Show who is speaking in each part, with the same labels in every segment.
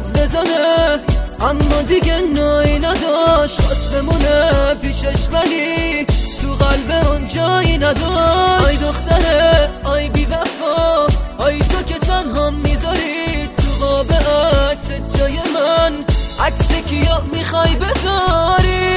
Speaker 1: میخواد بزنه اما دیگه نایی نداشت، خواست بمونه پیشش ولی تو قلب اون جایی نداشت. آی دختره آی بی وفا، آی تو که تنها میذاری تو قاب عکس جای من، عکس کیا میخوای بذاری؟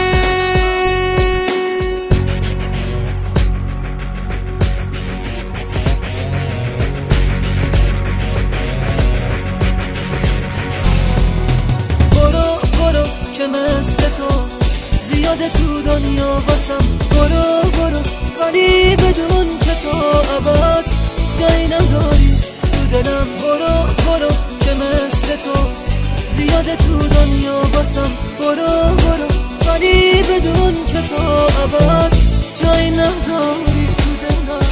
Speaker 1: که مثل تو زیاده تو دنیا واسم، برو برو ولی بدون که تو ابد جایی نداری تو دلم. برو برو که مثل تو زیاده تو دنیا واسم، برو برو ولی بدون که تو ابد جایی نداری تو دلم.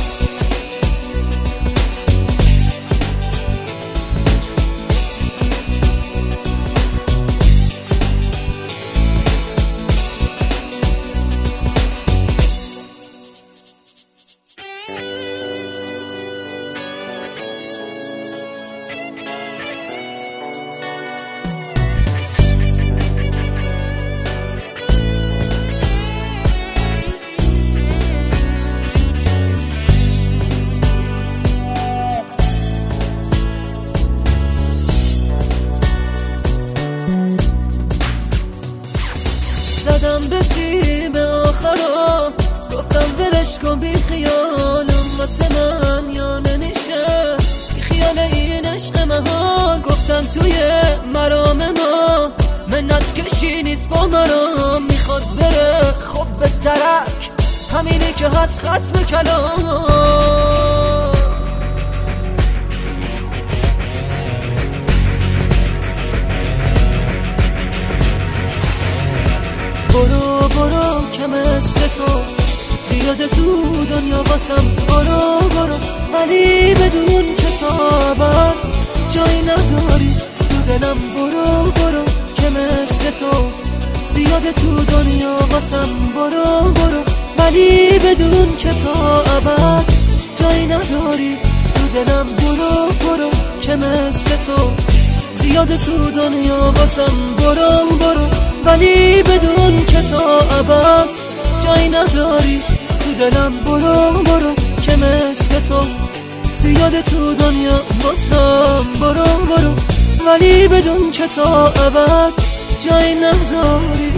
Speaker 1: زدم به سیم آخرا، گفتم ولش کن بی خیالم واسه من یا نمیشه بی خیال این عشق مهان. گفتم توی مرام ما منت کشی نیست با مرام، میخواد بره خب به درک همینی که هست ختم کلام. برو برو که مثل تو زیاده تو دنیا واسم، برو برو ولی بدون که تو ابد جایی نداری تو دلم. برو برو که مثل تو زیاده تو دنیا واسم، برو برو ولی بدون که تو ابد جایی نداری تو دلم. برو برو که مثل تو زیاده تو دنیا واسم، برو برو ولی بدون که تا ابد جایی نداری تو دلم. برو برو که مثل تو زیاده تو دنیا واسم، برو برو ولی بدون که تا ابد جایی نداری.